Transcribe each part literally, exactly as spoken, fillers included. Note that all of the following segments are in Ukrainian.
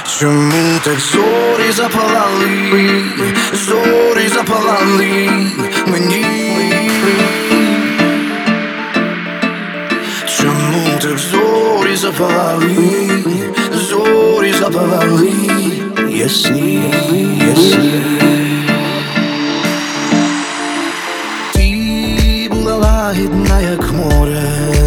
Чому так зорі запалали, зорі запалали мені? Чому так зорі запалали, зорі запалали ясні, ясні? Ти була лагідна, як море,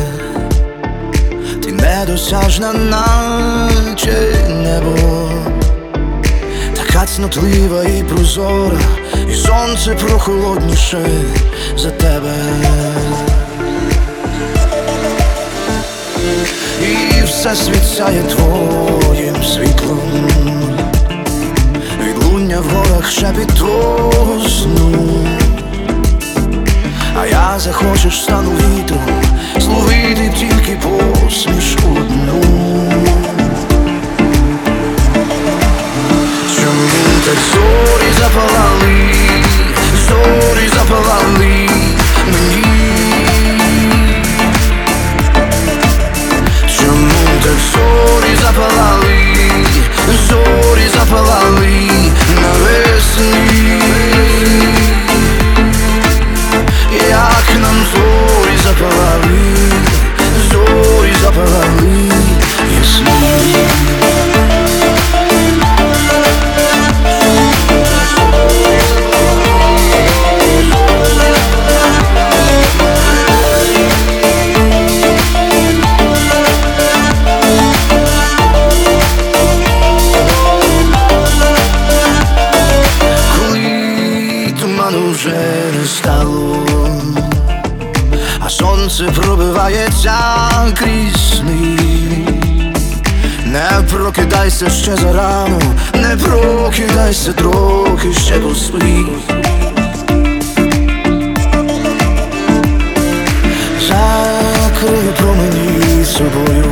ти недосяжна, наче небо, така цнотлива і прозора, і сонце прохолодніше за тебе. І все світяє твоїм світлом, відлуння в горах шепіт твого сну. А я захочеш, стану вітром, зловити тільки посмішку одну. Чому так зорі запалали, зорі запалали мені? Чому так зорі запалали, зорі запалали навесні? Як нам зорі запалали, зорі запалали ясні. Вже не стало, а сонце пробивається крізь сни. Не прокидайся ще зарано, не прокидайся трохи, ще поспи. Закрий промені собою,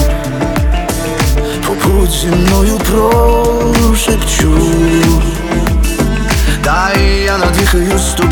побудь зі мною, прошепчу. Дай я надихаю з тобою